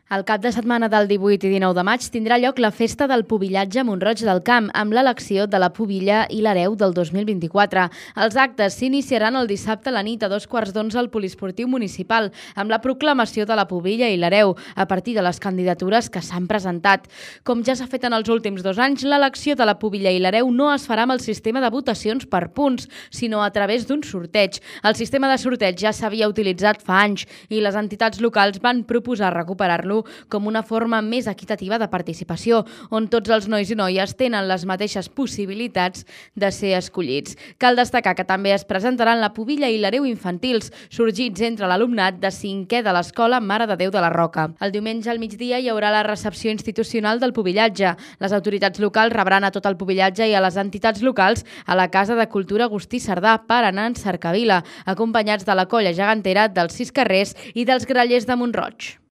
El cap de setmana del 18 i 19 de maig tindrà lloc la Festa del Pubillatge a Mont-roig del Camp, amb l'elecció de la pubilla i l'hereu del 2024. Els actes s'iniciaran el dissabte a la nit a 11:15 al Poliesportiu Municipal, amb la proclamació de la pubilla i l'hereu, a partir de les candidatures que s'han presentat. Com ja s'ha fet en els últims 2 anys, l'elecció de la pubilla i l'hereu no es farà amb el sistema de votacions per punts, sinó a través d'un sorteig. El sistema de sorteig ja s'havia utilitzat fa anys i les entitats locals van proposar recuperar-lo com una forma més equitativa de participació, on tots els nois i noies tenen les mateixes possibilitats de ser escollits. Cal destacar que també es presentaran la pubilla i l'hereu infantils, sorgits entre l'alumnat de 5è de l'Escola Mare de Déu de la Roca. El diumenge al migdia hi haurà la recepció institucional del pubillatge. Les autoritats locals rebran a tot el pubillatge i a les entitats locals a la Casa de Cultura Agustí Cerdà per anar en cercavila, acompanyats de la colla gegantera dels 6 carrers i dels grallers de Mont-roig.